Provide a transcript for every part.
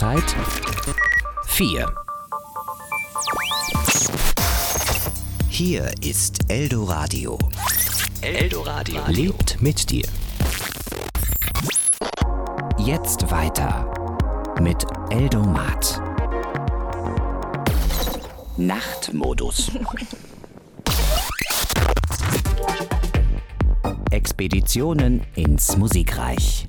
Zeit 4. Hier ist Eldoradio. Eldoradio lebt mit dir. Jetzt weiter mit Eldomat. Nachtmodus. Expeditionen ins Musikreich.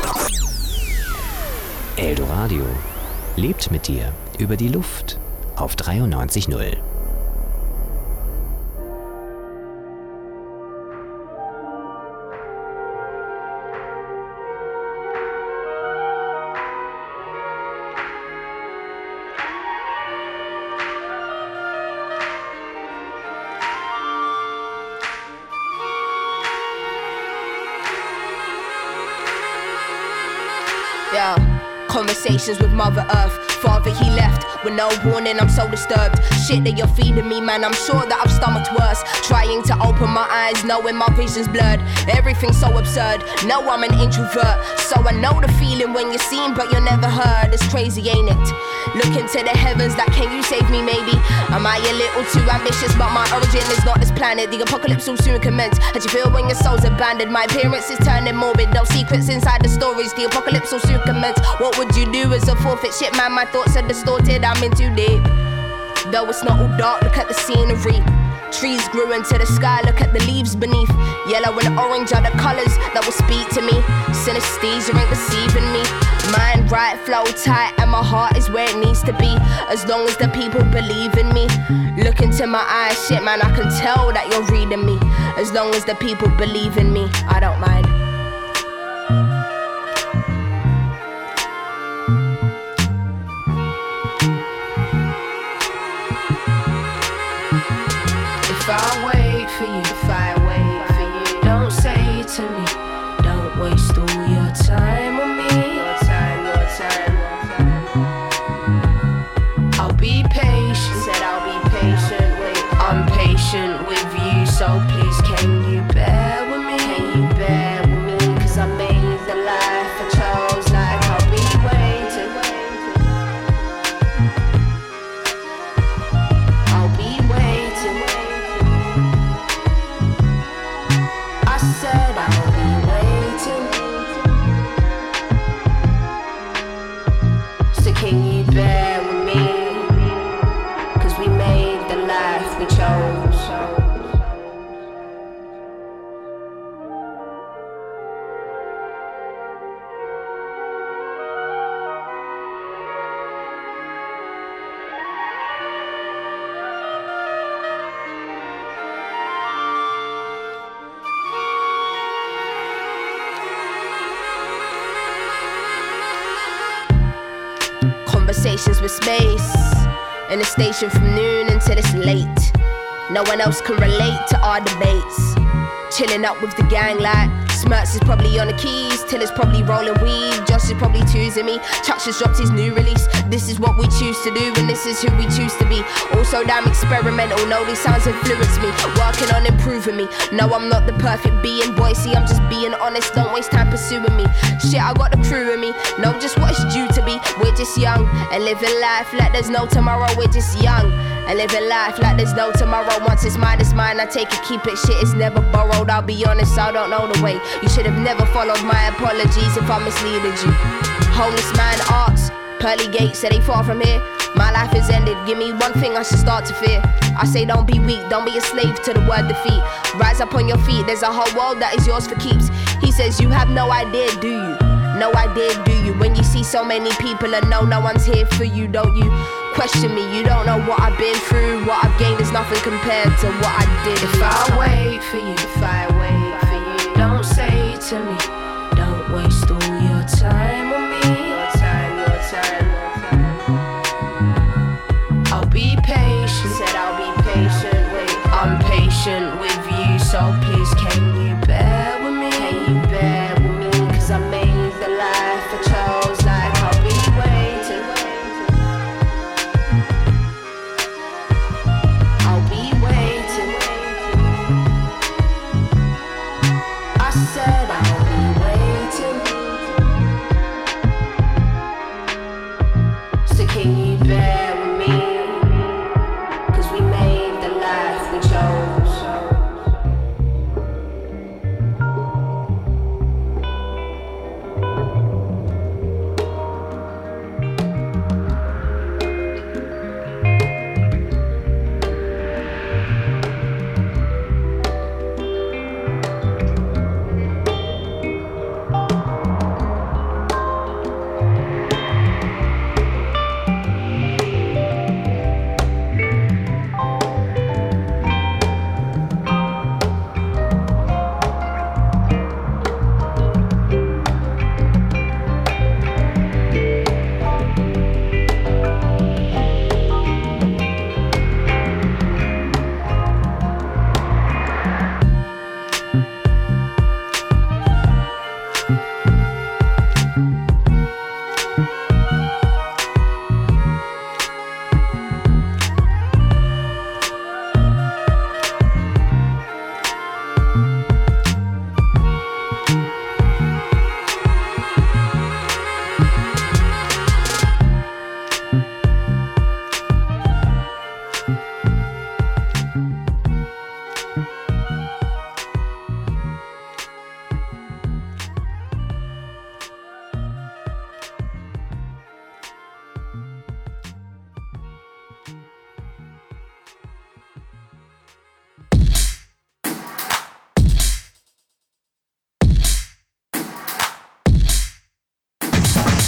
Eldoradio lebt mit dir über die Luft auf 93.0. Yeah, conversations with Mother Earth. Father, he left with no warning, I'm so disturbed. Shit that you're feeding me, man, I'm sure that I've stomached worse. Trying to open my eyes, knowing my vision's blurred. Everything's so absurd, know I'm an introvert. So I know the feeling when you're seen but you're never heard. It's crazy, ain't it? Looking to the heavens like, can you save me maybe? Am I a little too ambitious? But my origin is not this planet. The apocalypse will soon commence. How do you feel when your soul's abandoned? My appearance is turning morbid. No secrets inside the stories. The apocalypse will soon commence. What would you do as a forfeit? Shit, man, my thoughts are distorted. I'm in too deep. Though it's not all dark, look at the scenery. Trees grew into the sky, look at the leaves beneath. Yellow and orange are the colours that will speak to me. Synesthesia ain't deceiving me. Mind right, flow tight, and my heart is where it needs to be. As long as the people believe in me. Look into my eyes, shit man, I can tell that you're reading me. As long as the people believe in me, I don't mind. If I wait for you, if I wait for you, don't say to me, don't waste all your time on me. Your time, your time. I'll be patient, said I'll be patient. Wait, I'm patient with you, so please can you bear with me? Can you bear with me? Cause I made the life I chose, like I'll be waiting. I'll be waiting. I said I'll be waiting. So can you bear with me? Cause we made the life we chose. Conversations with space in the station from noon until it's late. No one else can relate to our debates. Chilling up with the gang like Smirks is probably on the keys, Till is probably rolling weed, Josh is probably choosing me. Chuck just dropped his new release. This is what we choose to do and this is who we choose to be. Also damn experimental, no these sounds influence me. Working on improving me. No I'm not the perfect being, boy see I'm just being honest. Don't waste time pursuing me. Shit I got the crew in me, know just what it's due to be. We're just young and living life like there's no tomorrow. We're just young and living life like there's no tomorrow. Once it's mine, I take it, keep it. Shit is never borrowed, I'll be honest, I don't know the way. You should have never followed my apologies if I misleaded you. Homeless man asks, pearly gates, say they far from here. My life is ended, give me one thing I should start to fear. I say don't be weak, don't be a slave to the word defeat. Rise up on your feet, there's a whole world that is yours for keeps. He says you have no idea, do you? No idea, do you? When you see so many people and no one's here for you, don't you? Question me, you don't know what I've been through. What I've gained is nothing compared to what I did. If I wait for you, if I wait for you, don't say to me, don't waste all your time on me. Your time, your time. I'll be patient, said I'll be patient. Wait, I'm patient with you, so please can you bear with me? Can you bear with me? Cause I made the life I chose, like I'll be waiting. I'll be waiting. I said I'll be waiting.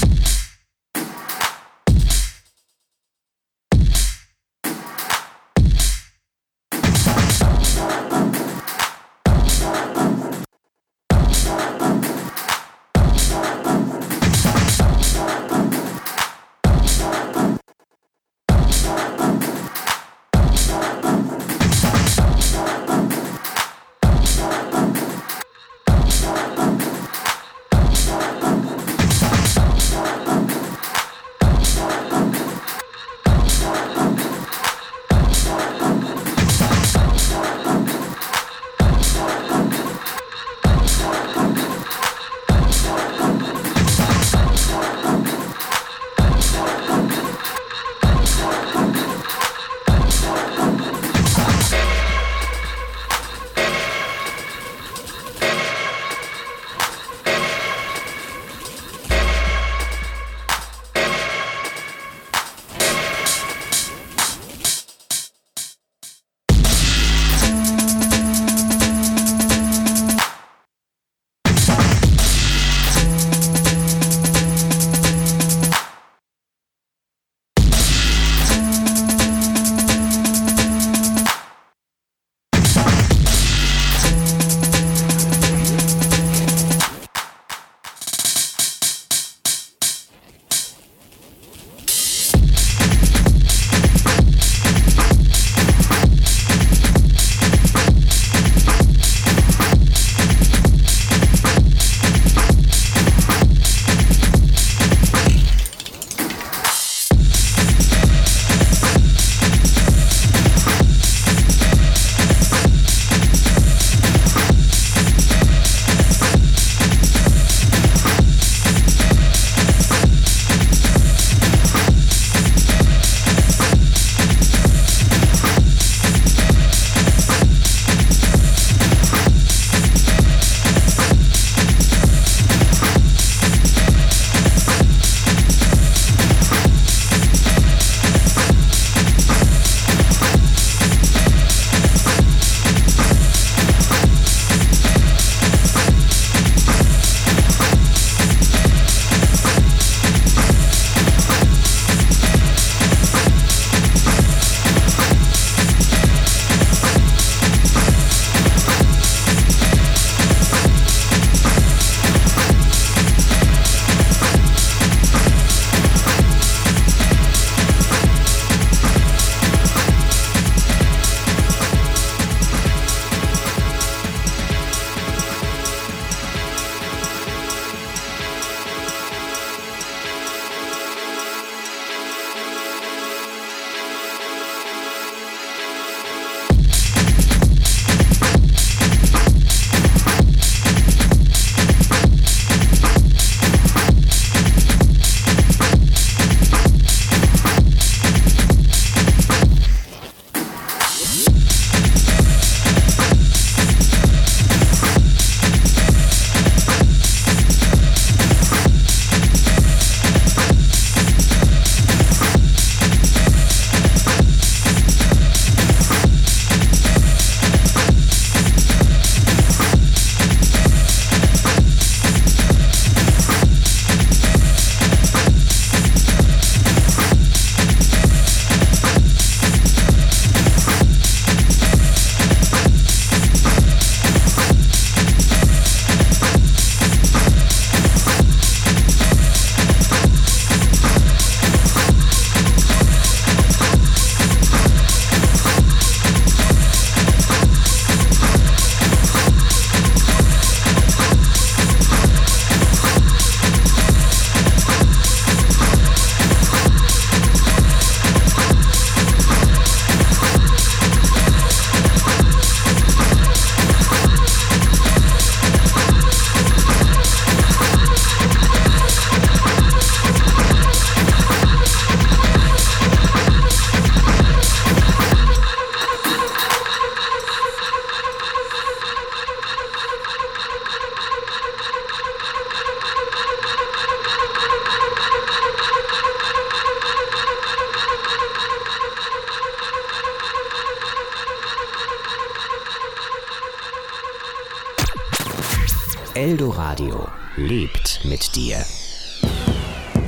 Eldoradio lebt mit dir.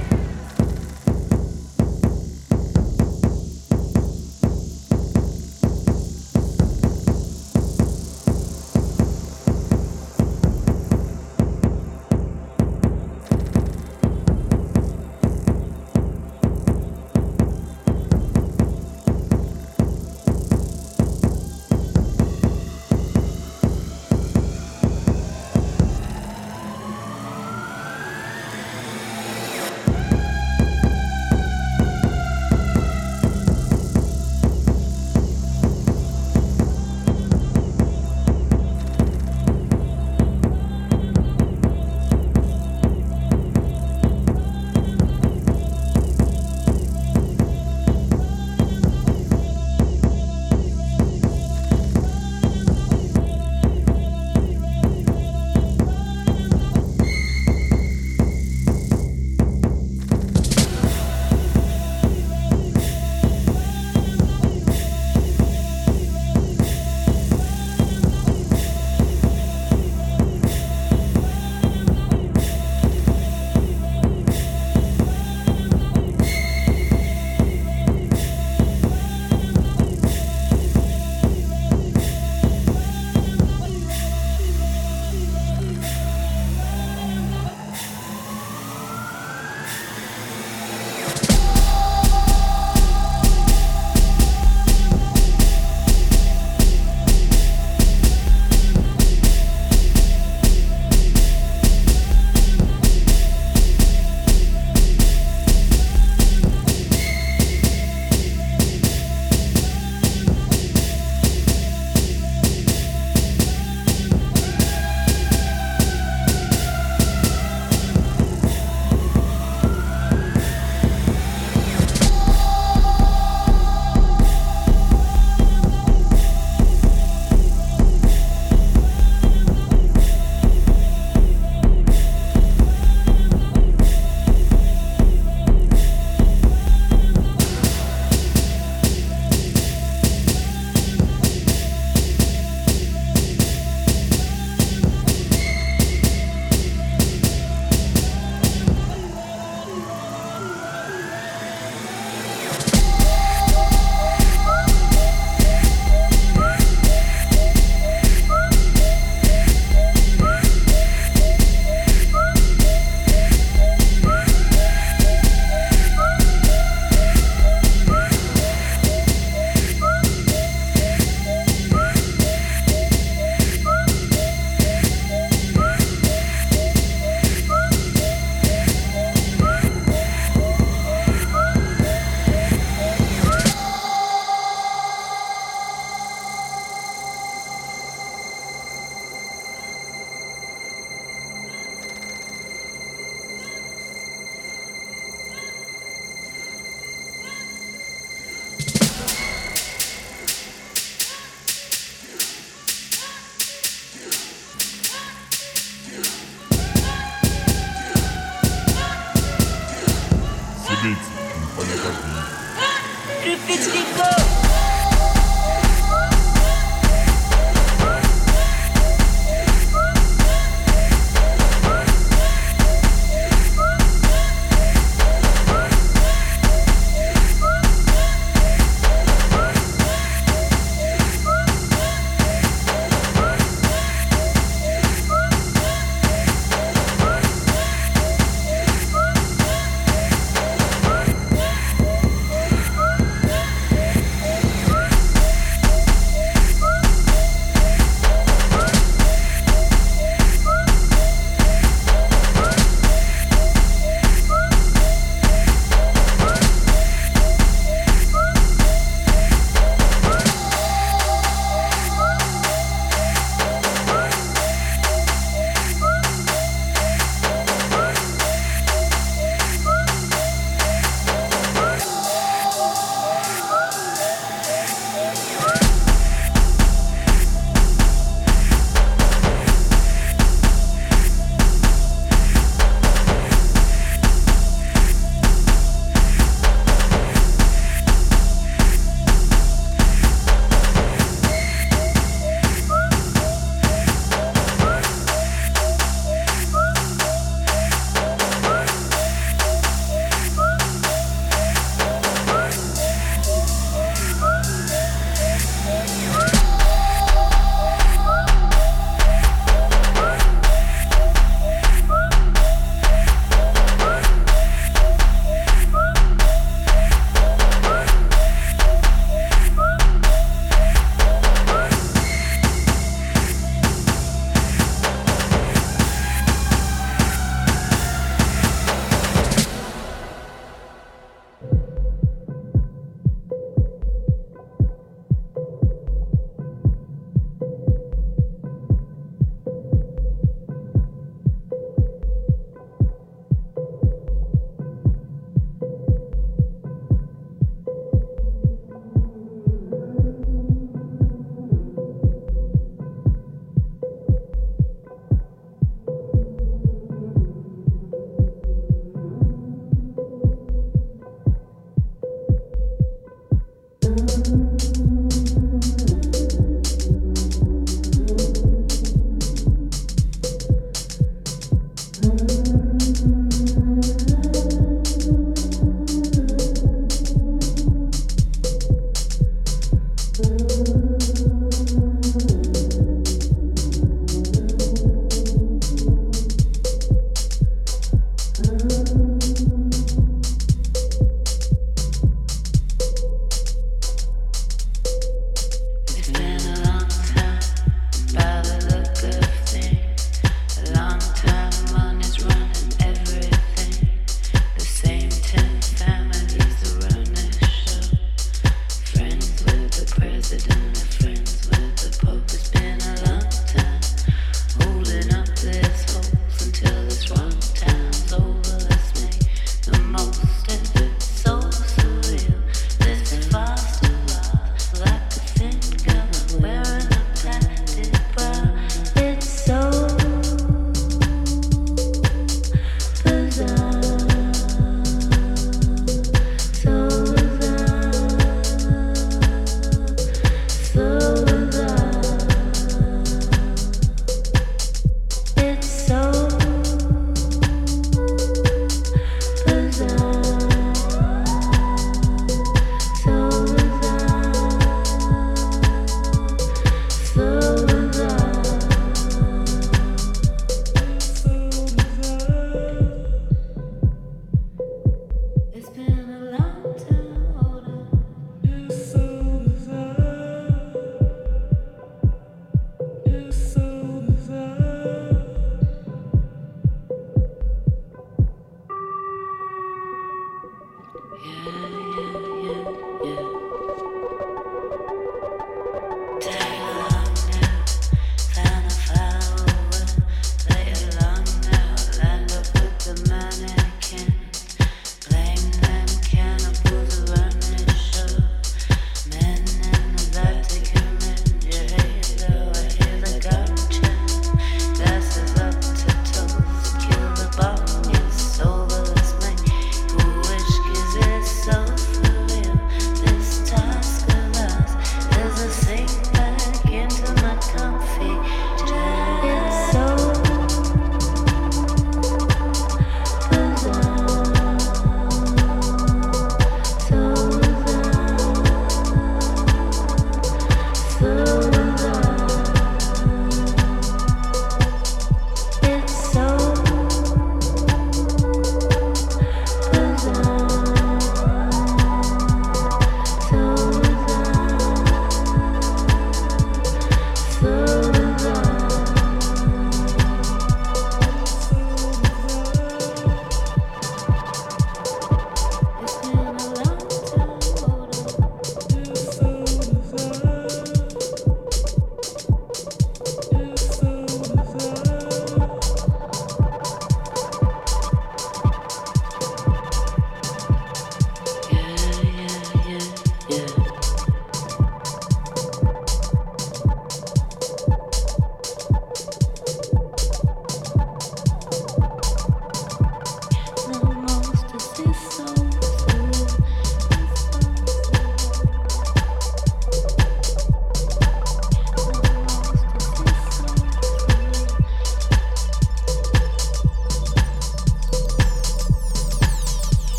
Truffitt, понятно. Truffitt-Rico.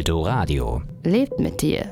Eldoradio lebt mit dir.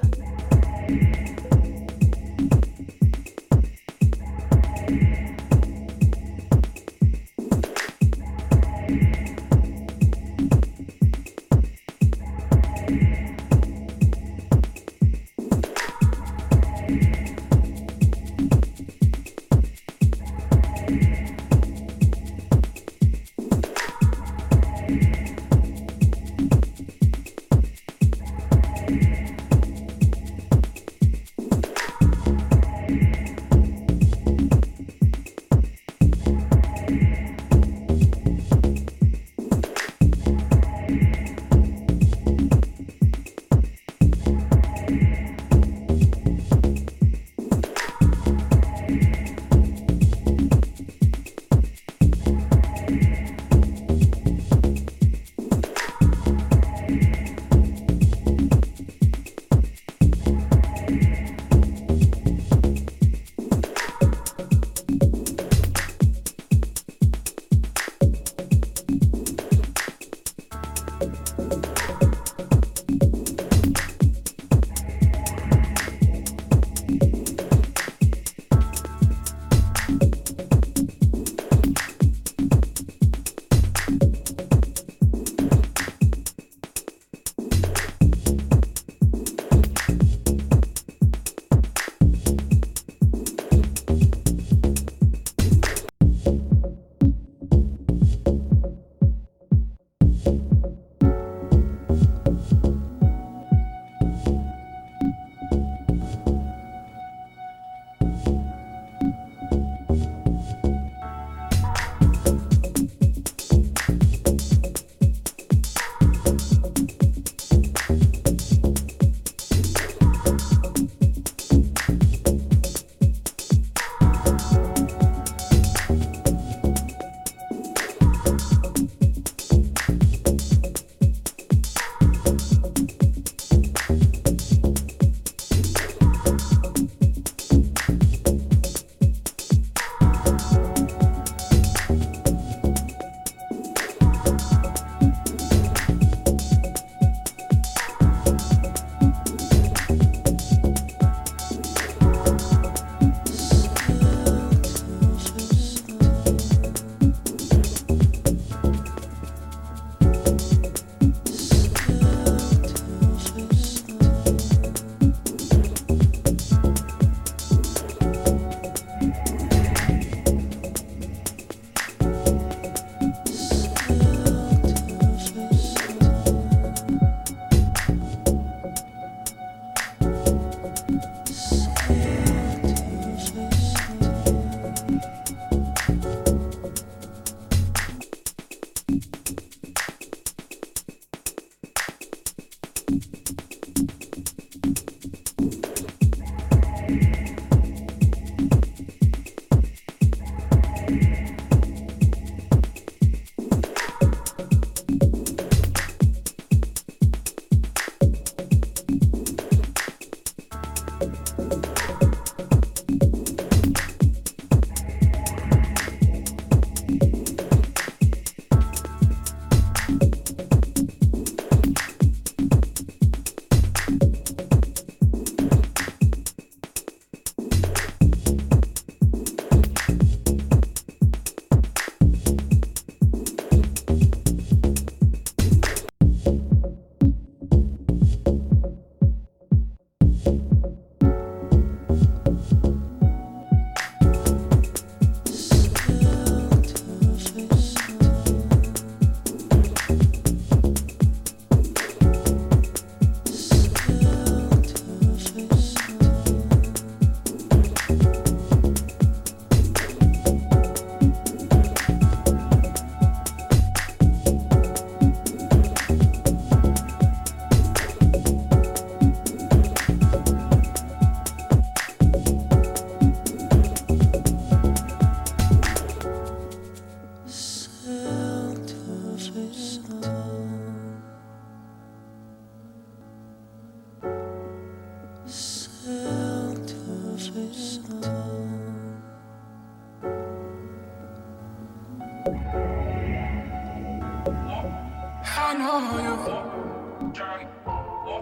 I know you.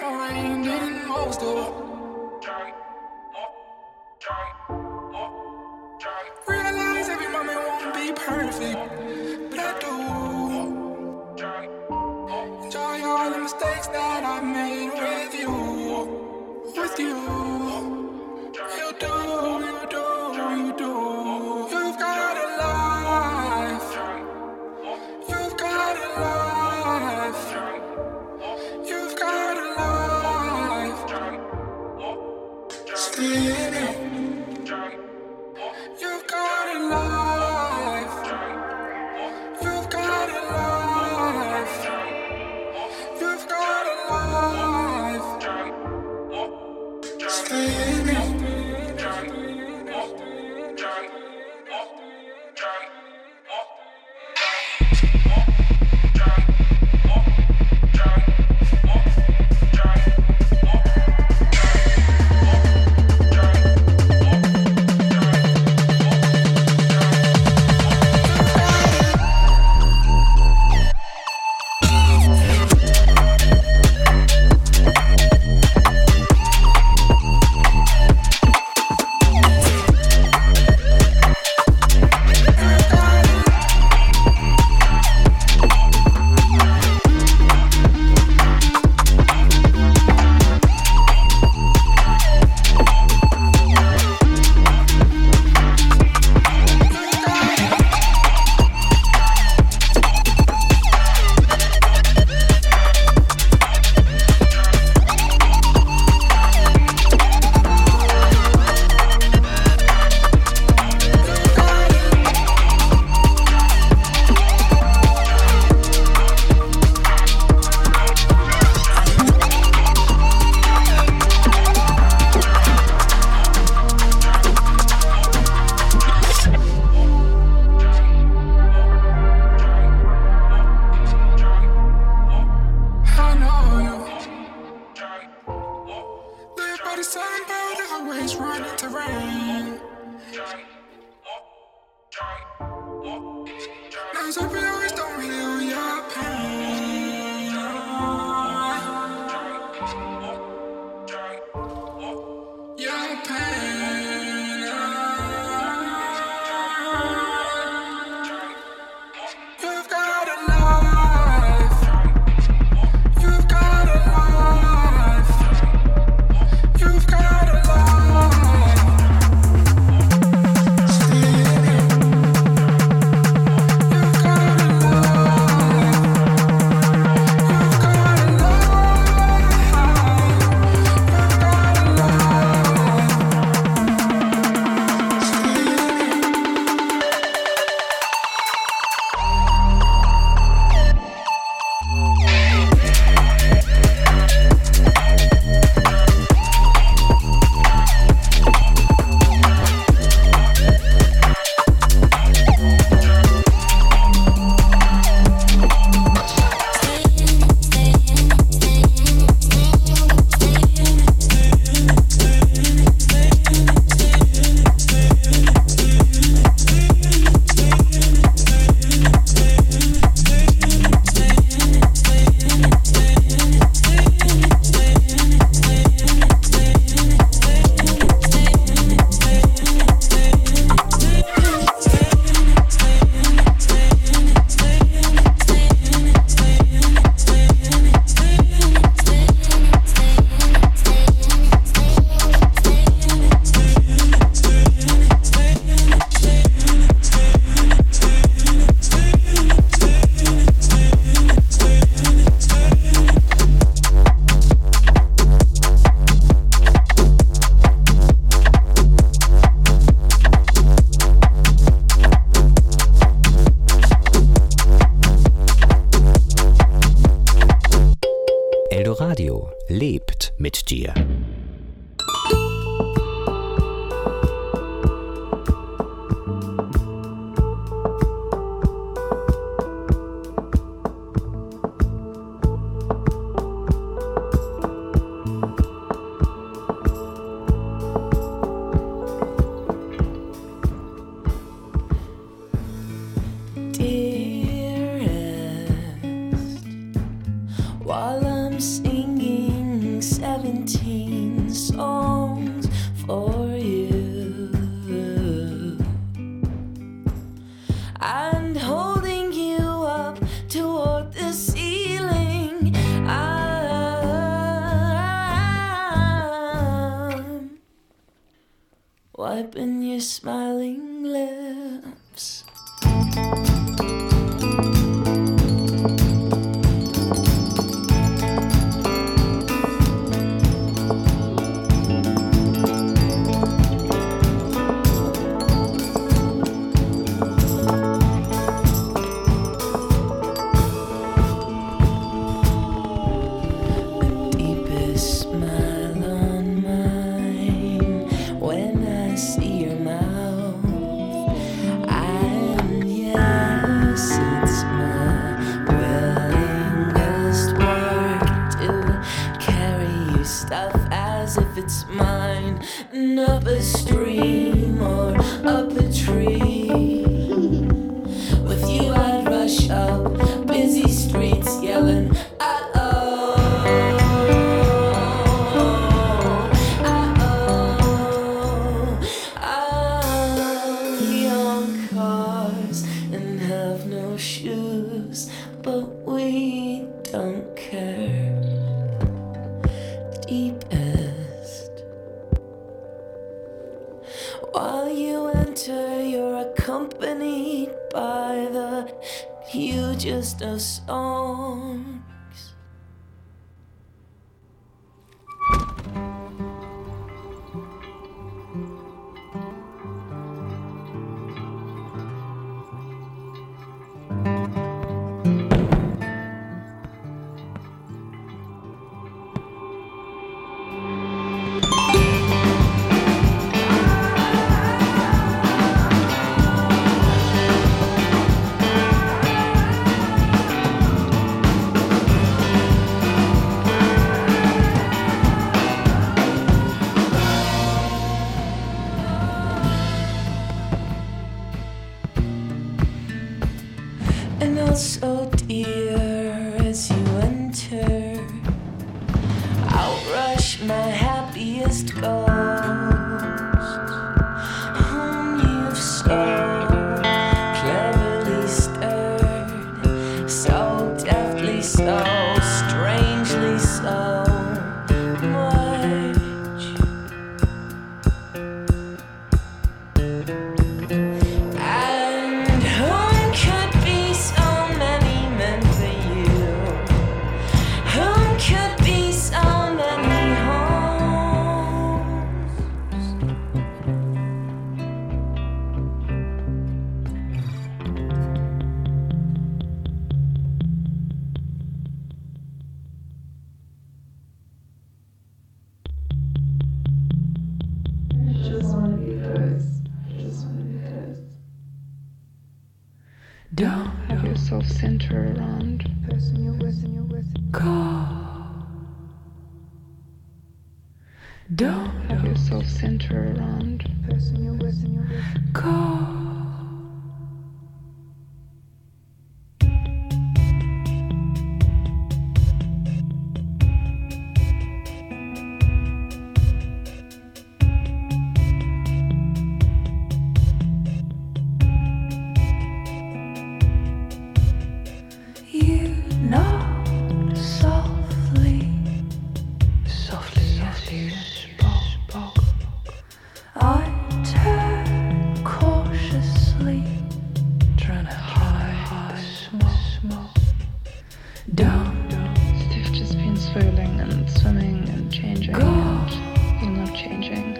rain in most of. Realize every moment won't be perfect, but I do. Enjoy all the mistakes that I made with you. With you. You do. You've got a life. You've got a life. You've got a life. Stay in it. You've got a life. You've got a life. You've got a life. Stay in it. Eldoradio lebt mit dir. While I'm singing your smiling lips. It's mine, and up a stream or up a tree. With you I'd rush up busy streets yelling, uh-oh, uh-oh, we own cars and have no shoes, but we don't care. Deepest. While you enter, you're accompanied by the hugest of songs. So dear, as you enter, outrush my happiest ghosts, whom you've so cleverly stirred, so deftly, so strangely, so much. And whom could be so could be so many homes. Just wanna be hers. Just wanna be hers. Don't have yourself center around the person you're with and you're with. Don't have yourself center around the person you're with and you're with. Go. You've just been swirling and swimming and changing, and you're not changing.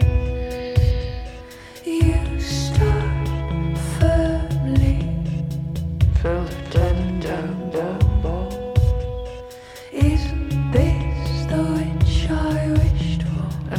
You stood firmly, filled with tender ball. Isn't this the witch I wished for?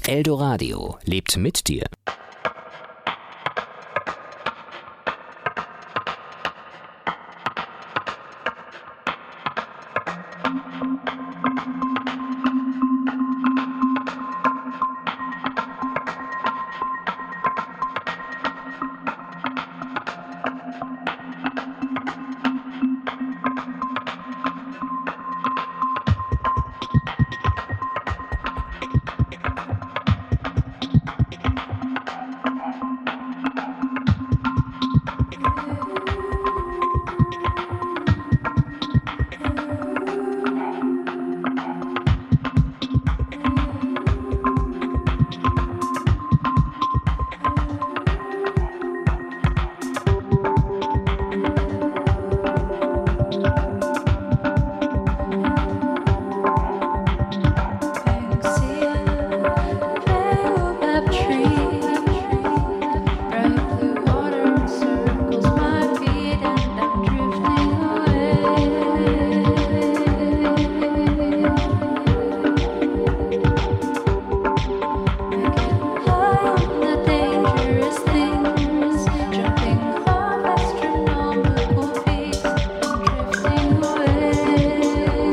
Eldoradio lebt mit dir.